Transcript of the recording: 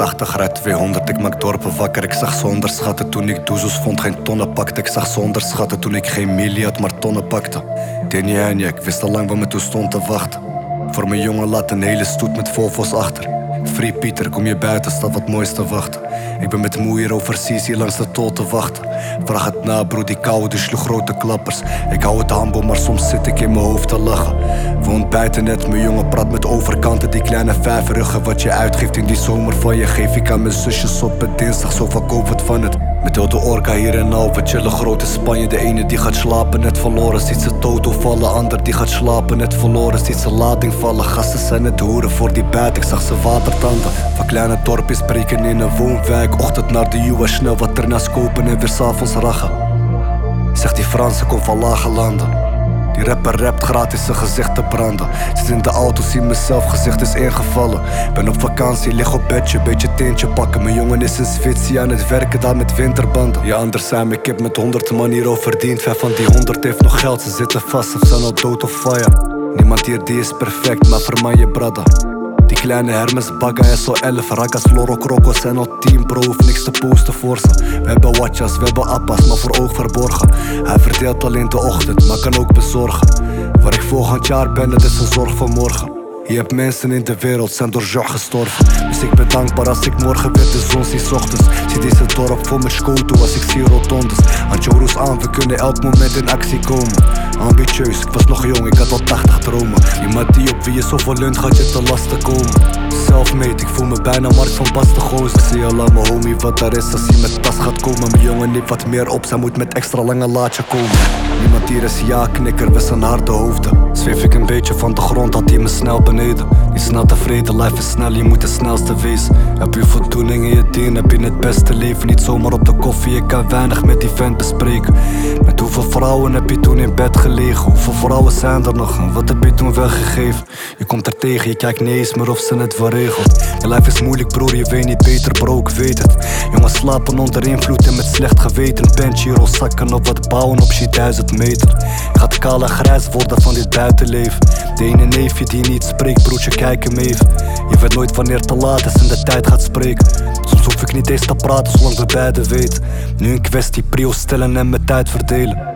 80 rijd 200, ik maak dorpen wakker. Ik zag ze onderschatten toen ik doezoes vond, geen tonnen pakte. Ik zag ze onderschatten toen ik geen milie had, maar tonnen pakte. Denje, ik wist al lang wat me toe stond te wachten. Voor mijn jongen laat een hele stoet met Volvo's achter. Free Pieter, kom je buiten, staat wat moois te wachten. Ik ben met moe hier overseas, hier langs de tol te wachten. Vraag het na bro, die kou die sloeg grote klappers. Ik hou het humble, maar soms zit ik in mijn hoofd te lachen. We ontbijten net, mijn jongen praat met overkanten. Die kleine vijverruggen, wat je uitgeeft in die zomer van je. Geef ik aan mijn zusjes op het dinsdag, zo verkoop het van het. Met heel de orka hier en nou, we chillen groot in Spanje. De ene die gaat slapen, net verloren. Ziet ze toto vallen, ander die gaat slapen, net verloren. Ziet ze lading vallen, gasten zijn het hoeren voor die buit. Ik zag ze watertanden, van kleine dorpjes spreken in een woonwijk. Ochtend naar de US, snel wat ernaast kopen en weer s'avonds rachen. Zegt die Fransen, kom van lage landen. Die rapper rapt gratis zijn gezicht te branden. Zit in de auto, zie mezelf, gezicht is ingevallen. Ben op vakantie, lig op bedje, beetje tintje pakken. Mijn jongen is in Zwitserland aan het werken daar met winterbanden. Ja, anders zijn ik heb met 100 man hierover verdiend. 5 van die 100 heeft nog geld, ze zitten vast of zijn al dood of fire. Niemand hier die is perfect, maar verman je brada. Die kleine Hermes Bagga SO11, Ragas, Loro, Krokos en al 10 bro, hoeft niks te posten voor ze. We hebben watjas, we hebben appas, maar voor oog verborgen. Hij verdeelt al in de ochtend, maar kan ook bezorgen. Waar ik volgend jaar ben, dat is een zorg voor morgen. Je hebt mensen in de wereld, zijn door joch gestorven. Dus ik ben dankbaar als ik morgen weer de zon zie 's ochtends. Zie deze dorp vol met schoten als ik zie rotondes. Aan Joros aan, we kunnen elk moment in actie komen. Ambitieus, ik was nog jong, ik had al 80 dromen. Iemand die op wie je zoveel leunt gaat je te lasten komen. Self-made, ik voel me bijna Mark van Basten goos. Ik zie al aan mijn homie wat er is als hij met tas gaat komen. Mijn jongen neemt wat meer op, zij moet met extra lange laadje komen. Niemand hier is ja-knikker, we zijn harde hoofden. Zweef ik een beetje van de grond, had hij me snel beneden. Niet snel tevreden, life is snel, je moet de snelste wezen. Heb je voldoening in je dien, heb je het beste leven. Niet zomaar op de koffie, je kan weinig met die vent bespreken. Met hoeveel vrouwen heb je toen in bed gelegen? Hoeveel vrouwen zijn er nog en wat heb je toen weggegeven? Je komt er tegen, je kijkt niet eens meer of ze het wel regelt. Je life is moeilijk broer, je weet niet beter bro, ik weet het. Jongens slapen onder invloed en met slecht geweten. Benchiro zakken op wat bouwen op je 1000 meter. Je gaat kaal en grijs worden van dit buitenleven. De ene neefje die niet spreekt, broertje kijk hem even. Je weet nooit wanneer het te laat is en de tijd gaat spreken. Soms hoef ik niet eens te praten zolang we beiden weten. Nu een kwestie prio stellen en mijn tijd verdelen.